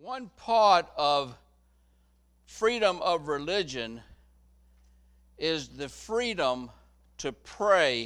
One part of freedom of religion is the freedom to pray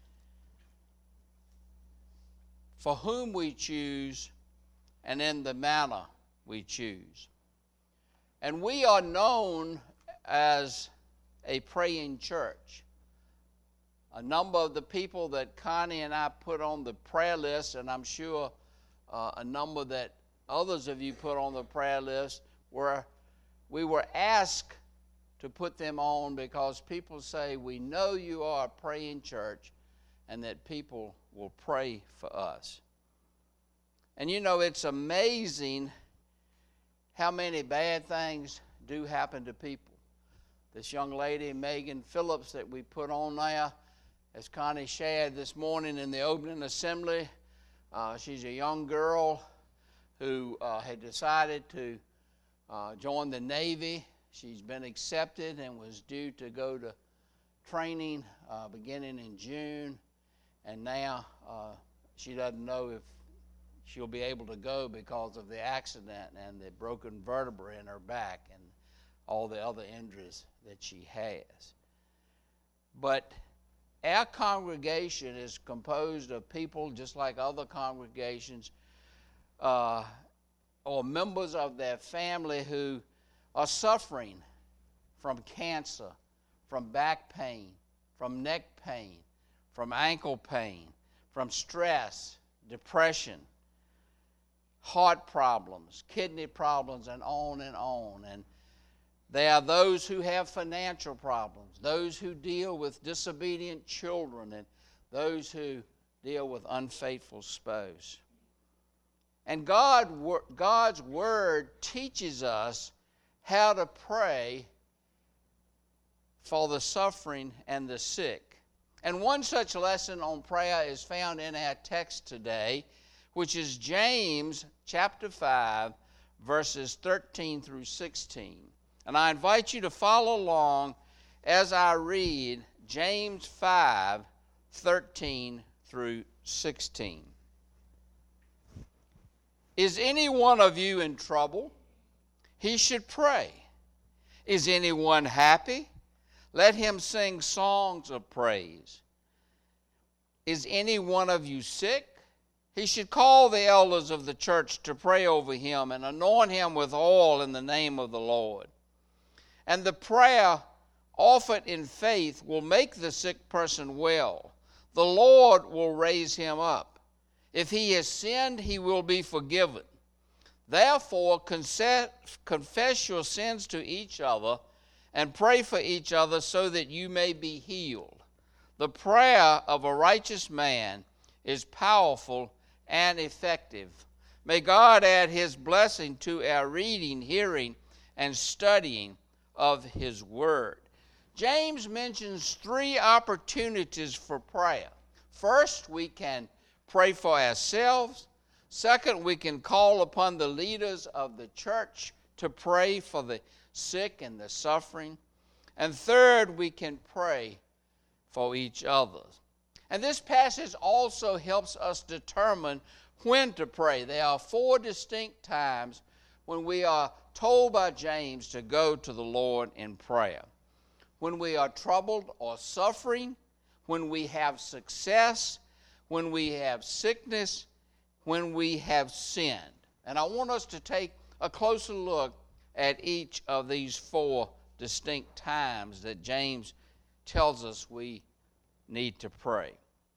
for whom we choose and in the manner we choose. And we are known as a praying church. A number of the people that Connie and I put on the prayer list, and I'm sure a number that others of you put on the prayer list, we were asked to put them on because people say, we know you are a praying church and that people will pray for us. And you know, it's amazing how many bad things do happen to people. This young lady, Megan Phillips, that we put on there, as Connie shared this morning in the opening assembly, she's a young girl who had decided to join the Navy. She's been accepted and was due to go to training beginning in June. And now she doesn't know if she'll be able to go because of the accident and the broken vertebrae in her back and all the other injuries that she has. But our congregation is composed of people just like other congregations or members of their family who are suffering from cancer, from back pain, from neck pain, from ankle pain, from stress, depression, heart problems, kidney problems, and on and on. And there are those who have financial problems, those who deal with disobedient children, and those who deal with unfaithful spouse. And God's Word teaches us how to pray for the suffering and the sick. And one such lesson on prayer is found in our text today, which is James chapter 5, verses 13 through 16. And I invite you to follow along as I read James 5, 13 through 16. Is any one of you in trouble? He should pray. Is anyone happy? Let him sing songs of praise. Is any one of you sick? He should call the elders of the church to pray over him and anoint him with oil in the name of the Lord. And the prayer offered in faith will make the sick person well. The Lord will raise him up. If he has sinned, he will be forgiven. Therefore, confess your sins to each other and pray for each other so that you may be healed. The prayer of a righteous man is powerful and effective. May God add his blessing to our reading, hearing, and studying of his word. James mentions 3 opportunities for prayer. First, we can pray for ourselves. Second, we can call upon the leaders of the church to pray for the sick and the suffering. And third, we can pray for each other. And this passage also helps us determine when to pray. There are 4 distinct times when we are told by James to go to the Lord in prayer. When we are troubled or suffering, when we have success, when we have sickness, when we have sinned. And I want us to take a closer look at each of these 4 distinct times that James tells us we need to pray.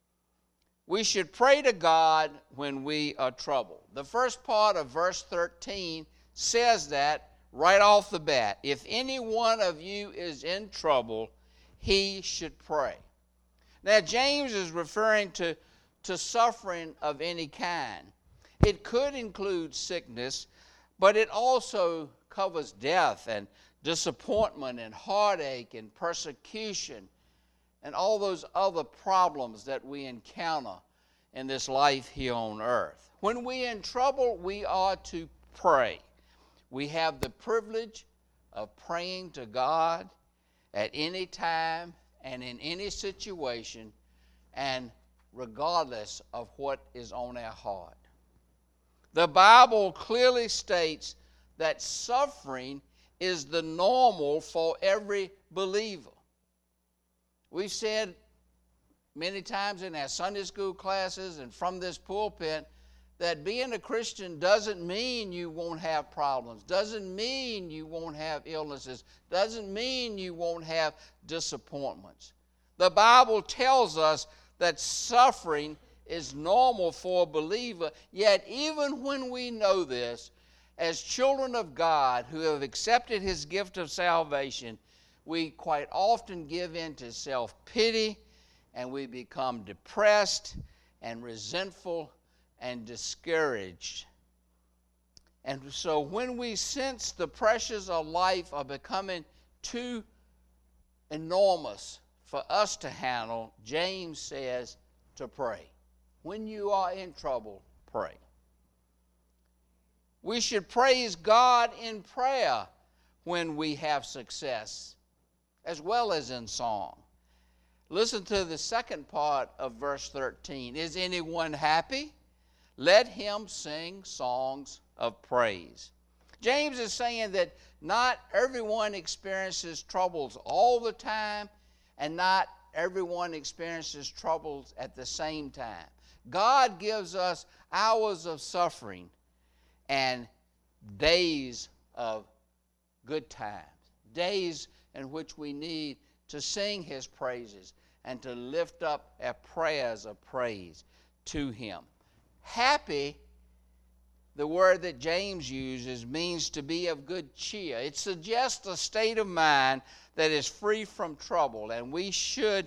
We should pray to God when we are troubled. The first part of verse 13 says that right off the bat. If any one of you is in trouble, he should pray. Now, James is referring to suffering of any kind. It could include sickness, but it also covers death and disappointment and heartache and persecution and all those other problems that we encounter in this life here on earth. When we're in trouble, we are to pray. We have the privilege of praying to God at any time and in any situation and regardless of what is on our heart. The Bible clearly states that suffering is the normal for every believer. We've said many times in our Sunday school classes and from this pulpit that being a Christian doesn't mean you won't have problems, doesn't mean you won't have illnesses, doesn't mean you won't have disappointments. The Bible tells us that suffering is normal for a believer, yet even when we know this, as children of God who have accepted His gift of salvation, we quite often give in to self-pity, and we become depressed and resentful and discouraged. And so when we sense the pressures of life are becoming too enormous for us to handle, James says to pray. When you are in trouble, pray. We should praise God in prayer when we have success, as well as in song. Listen to the second part of verse 13. Is anyone happy? Let him sing songs of praise. James is saying that not everyone experiences troubles all the time, and not everyone experiences troubles at the same time. God gives us hours of suffering and days of good times, days in which we need to sing His praises and to lift up our prayers of praise to Him. Happy, the word that James uses, means to be of good cheer. It suggests a state of mind that is free from trouble, and we should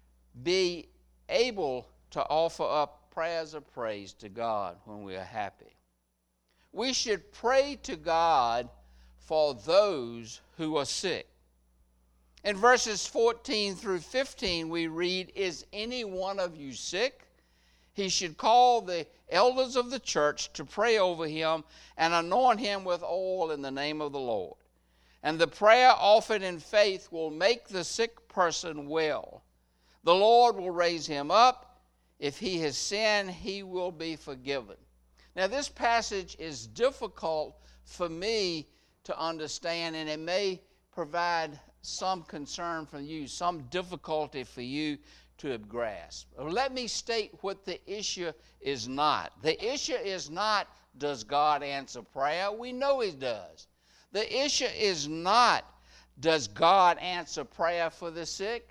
be able to offer up prayers of praise to God when we are happy. We should pray to God for those who are sick. In verses 14 through 15, we read, Is any one of you sick? He should call the elders of the church to pray over him and anoint him with oil in the name of the Lord. And the prayer offered in faith will make the sick person well. The Lord will raise him up. If he has sinned, he will be forgiven. Now, this passage is difficult for me to understand, and it may provide some concern for you, some difficulty for you to grasp. Let me state what the issue is not. The issue is not, does God answer prayer? We know He does. The issue is not, does God answer prayer for the sick?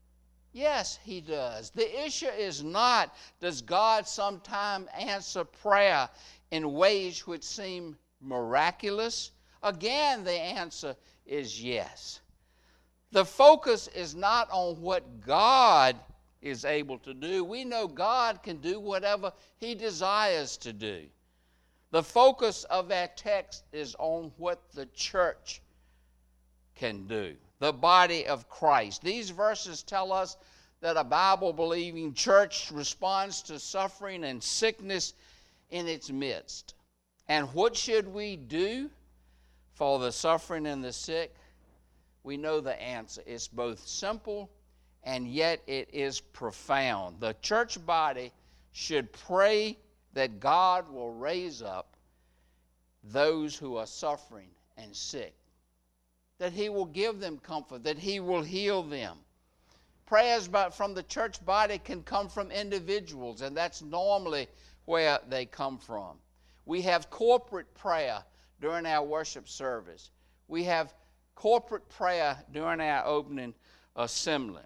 Yes, He does. The issue is not, does God sometimes answer prayer in ways which seem miraculous? Again, the answer is yes. The focus is not on what God is able to do. We know God can do whatever He desires to do. The focus of our text is on what the church can do, the body of Christ. These verses tell us that a Bible-believing church responds to suffering and sickness in its midst. And what should we do for the suffering and the sick? We know the answer. It's both simple and yet it is profound. The church body should pray that God will raise up those who are suffering and sick, that He will give them comfort, that He will heal them. Prayers from the church body can come from individuals, and that's normally where they come from. We have corporate prayer during our worship service. We have corporate prayer during our opening assembly.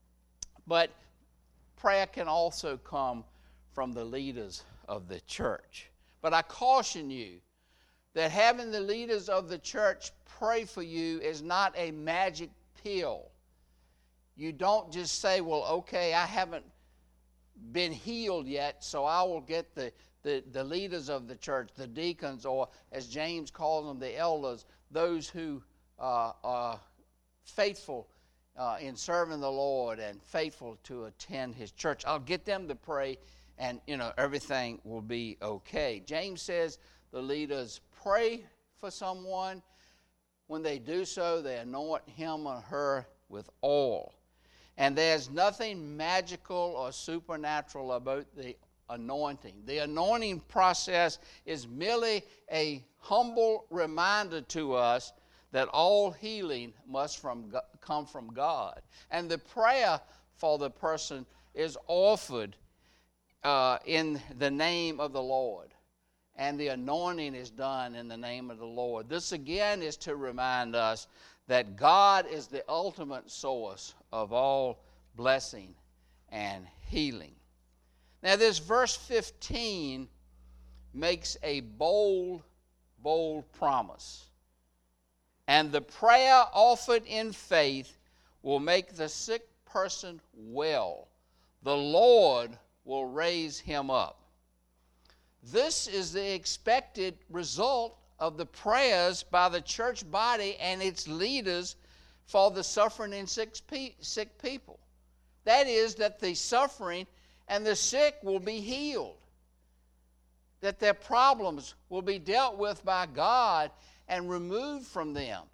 But prayer can also come from the leaders of the church. But I caution you that having the leaders of the church pray for you is not a magic pill. You don't just say, well, okay, I haven't been healed yet, so I will get the leaders of the church, the deacons, or as James calls them, the elders, those who are faithful in serving the Lord and faithful to attend His church. I'll get them to pray, and everything will be okay. James says the leaders pray for someone. When they do so, they anoint him or her with oil. And there's nothing magical or supernatural about the anointing. The anointing process is merely a humble reminder to us that all healing must come from God. And the prayer for the person is offered in the name of the Lord. And the anointing is done in the name of the Lord. This again is to remind us that God is the ultimate source of all blessing and healing. Now this verse 15 makes a bold promise. And the prayer offered in faith will make the sick person well. The Lord will raise him up. This is the expected result of the prayers by the church body and its leaders for the suffering and sick people. That is, that the suffering and the sick will be healed, that their problems will be dealt with by God and removed from them.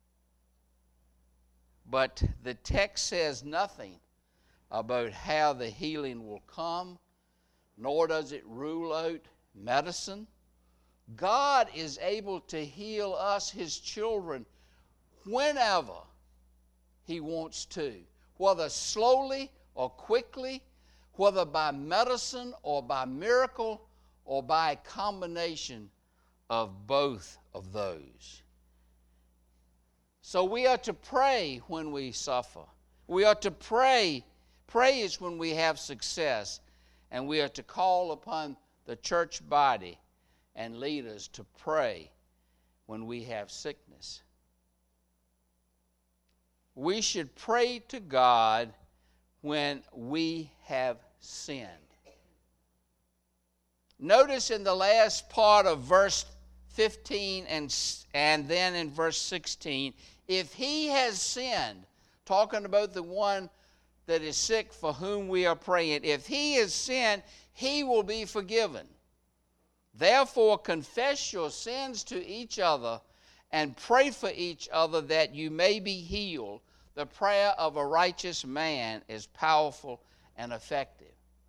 But the text says nothing about how the healing will come, nor does it rule out medicine. God is able to heal us, His children, whenever He wants to, whether slowly or quickly, whether by medicine or by miracle or by a combination of both of those. So we are to pray when we suffer. We are to pray. Praise when we have success. And we are to call upon the church body and leaders to pray when we have sickness. We should pray to God when we have sinned. Notice in the last part of verse 15 and then in verse 16, if he has sinned, talking about the one that is sick for whom we are praying, if he has sinned, he will be forgiven. Therefore, confess your sins to each other and pray for each other that you may be healed. The prayer of a righteous man is powerful and effective.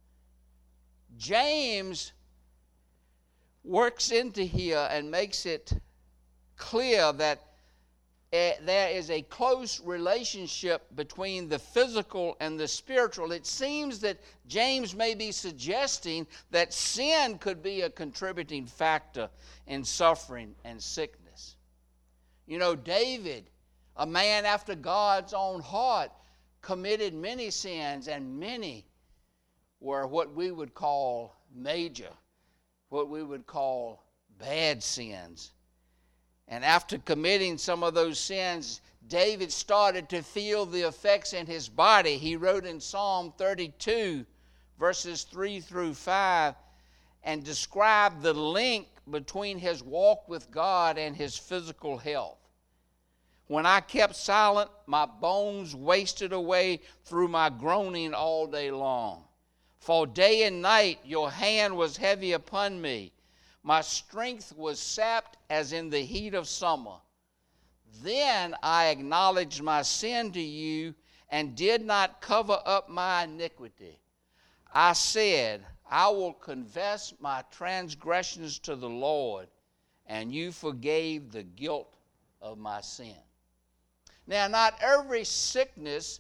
James works into here and makes it clear that there is a close relationship between the physical and the spiritual. It seems that James may be suggesting that sin could be a contributing factor in suffering and sickness. You know, David, a man after God's own heart, committed many sins, and many were what we would call major, what we would call bad sins. And after committing some of those sins, David started to feel the effects in his body. He wrote in Psalm 32, verses 3 through 5, and described the link between his walk with God and his physical health. When I kept silent, my bones wasted away through my groaning all day long. For day and night your hand was heavy upon me. My strength was sapped as in the heat of summer. Then I acknowledged my sin to you and did not cover up my iniquity. I said, I will confess my transgressions to the Lord, and you forgave the guilt of my sin. Now, not every sickness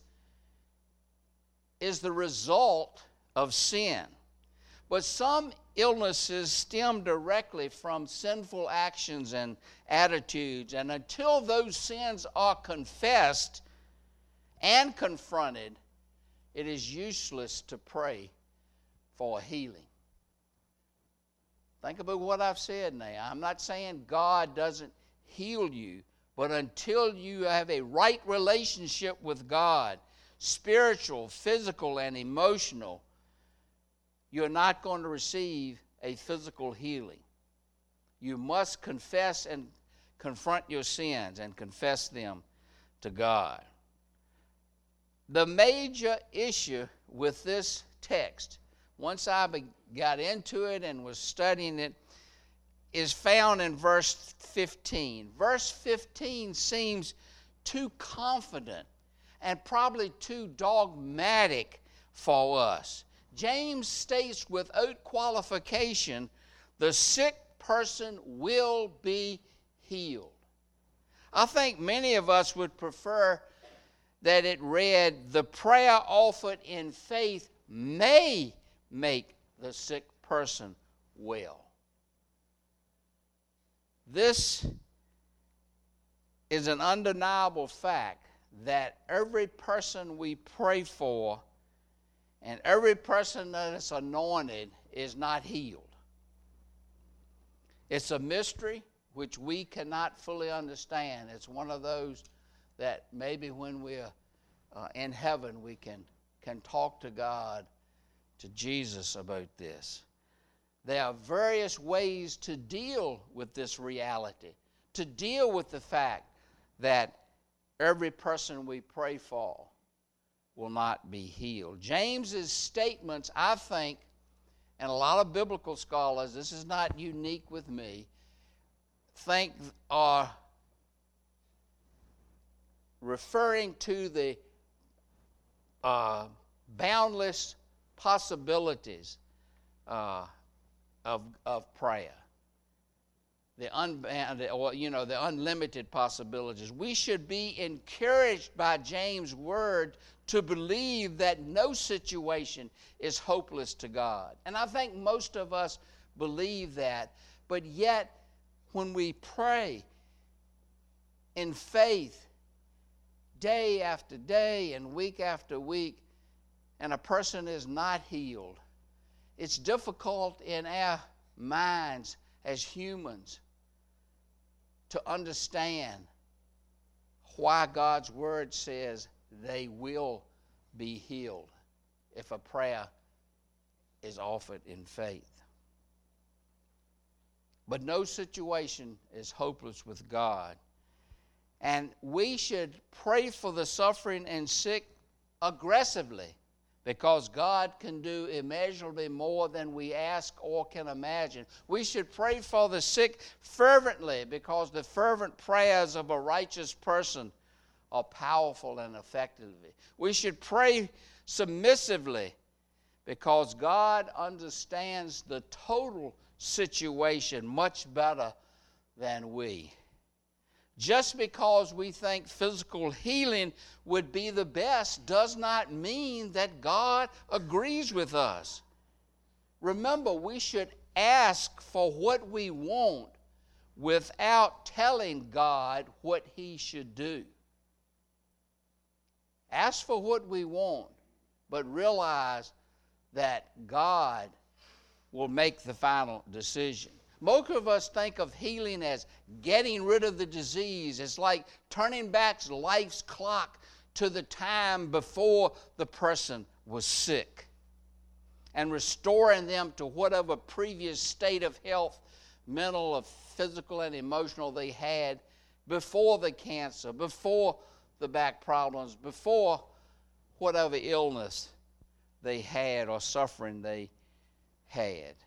is the result of sin, but some illnesses stem directly from sinful actions and attitudes, and until those sins are confessed and confronted, it is useless to pray for healing. Think about what I've said now. I'm not saying God doesn't heal you, but until you have a right relationship with God, spiritual, physical, and emotional, you're not going to receive a physical healing. You must confess and confront your sins and confess them to God. The major issue with this text, once I got into it and was studying it, is found in verse 15. Verse 15 seems too confident and probably too dogmatic for us. James states without qualification, the sick person will be healed. I think many of us would prefer that it read, the prayer offered in faith may make the sick person well. This is an undeniable fact that every person we pray for and every person that is anointed is not healed. It's a mystery which we cannot fully understand. It's one of those that maybe when we're in heaven we can talk to God, to Jesus about this. There are various ways to deal with this reality, to deal with the fact that every person we pray for will not be healed. James's statements, I think, and a lot of biblical scholars, this is not unique with me, think are referring to the boundless possibilities of prayer. The unlimited possibilities. We should be encouraged by James' word to believe that no situation is hopeless to God. And I think most of us believe that. But yet, when we pray in faith day after day and week after week, and a person is not healed, it's difficult in our minds as humans to understand why God's word says they will be healed if a prayer is offered in faith. But no situation is hopeless with God. And we should pray for the suffering and sick aggressively, because God can do immeasurably more than we ask or can imagine. We should pray for the sick fervently, because the fervent prayers of a righteous person are powerful and effective. We should pray submissively, because God understands the total situation much better than we. Just because we think physical healing would be the best does not mean that God agrees with us. Remember, we should ask for what we want without telling God what He should do. Ask for what we want, but realize that God will make the final decision. Most of us think of healing as getting rid of the disease. It's like turning back life's clock to the time before the person was sick and restoring them to whatever previous state of health, mental or physical and emotional, they had before the cancer, before the back problems, before whatever illness they had or suffering they had.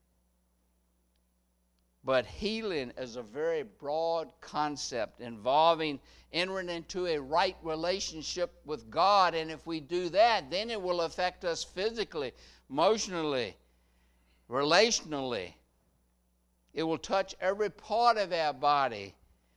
But healing is a very broad concept involving entering into a right relationship with God. And if we do that, then it will affect us physically, emotionally, relationally. It will touch every part of our body,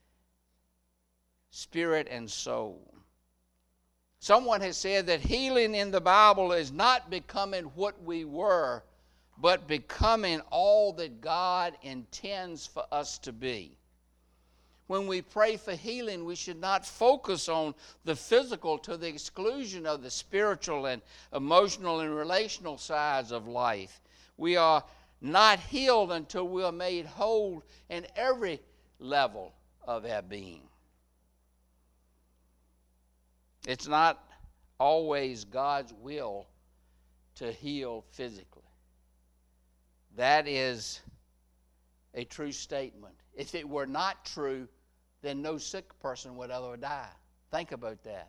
spirit and soul. Someone has said that healing in the Bible is not becoming what we were, but becoming all that God intends for us to be. When we pray for healing, we should not focus on the physical to the exclusion of the spiritual and emotional and relational sides of life. We are not healed until we are made whole in every level of our being. It's not always God's will to heal physically. That is a true statement. If it were not true, then no sick person would ever die. Think about that.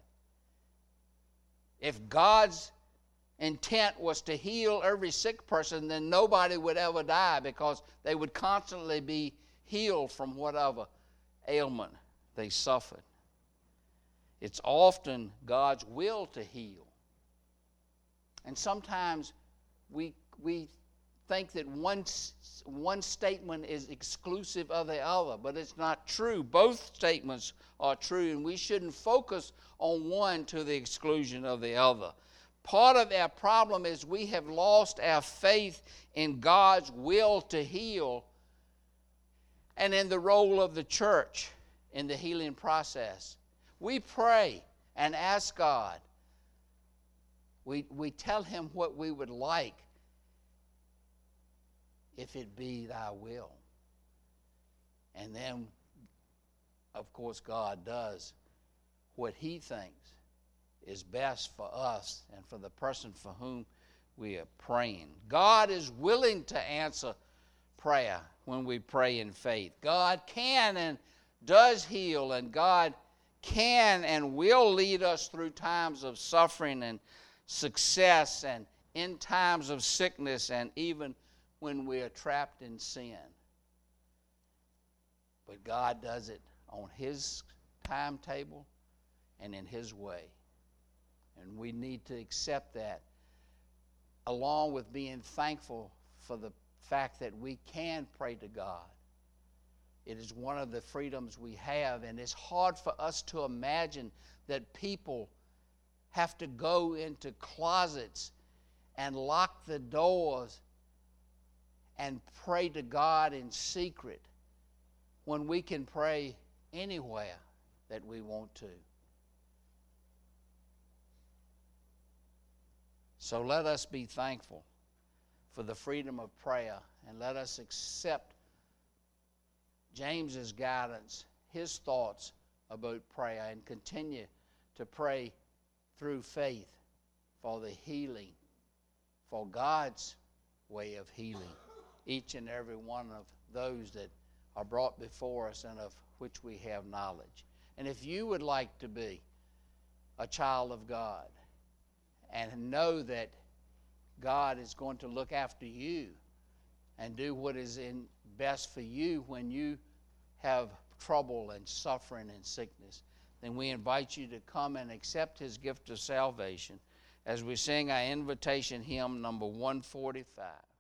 If God's intent was to heal every sick person, then nobody would ever die, because they would constantly be healed from whatever ailment they suffered. It's often God's will to heal. And sometimes we think that one statement is exclusive of the other, but it's not true. Both statements are true, and we shouldn't focus on one to the exclusion of the other. Part of our problem is we have lost our faith in God's will to heal and in the role of the church in the healing process. We pray and ask God. We tell him what we would like, if it be thy will. And then, of course, God does what he thinks is best for us and for the person for whom we are praying. God is willing to answer prayer when we pray in faith. God can and does heal, and God can and will lead us through times of suffering and success, and in times of sickness, and even when we are trapped in sin. But God does it on his timetable and in his way. And we need to accept that, along with being thankful for the fact that we can pray to God. It is one of the freedoms we have, and it's hard for us to imagine that people have to go into closets and lock the doors and pray to God in secret when we can pray anywhere that we want to. So let us be thankful for the freedom of prayer, and let us accept James's guidance, his thoughts about prayer, and continue to pray through faith for the healing, for God's way of healing each and every one of those that are brought before us and of which we have knowledge. And if you would like to be a child of God and know that God is going to look after you and do what is best for you when you have trouble and suffering and sickness, then we invite you to come and accept his gift of salvation as we sing our invitation hymn number 145.